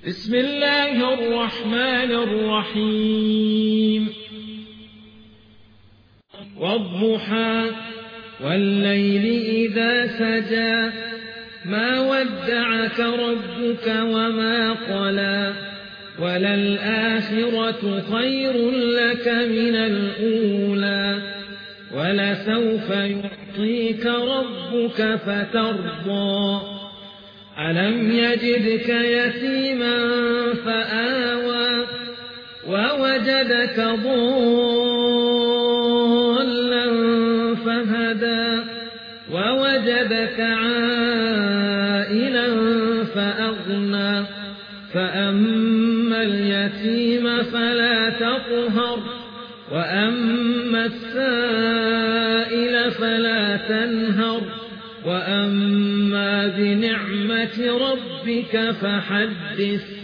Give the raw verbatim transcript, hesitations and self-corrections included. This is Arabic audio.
بسم الله الرحمن الرحيم والضحى والليل إذا سجى ما ودعك ربك وما قلى وللآخرة خير لك من الأولى ولسوف يعطيك ربك فترضى ألم يجدك يتيما فآوى ووجدك ضالا فهدى ووجدك عائلا فأغنى فأما اليتيم فلا تقهر وأما السائل فلا تنهر وأما بنعمة ربك فحدث